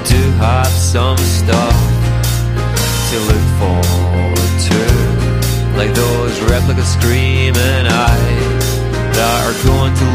do have some stuff to look forward to, like those replica screaming eyes that are going to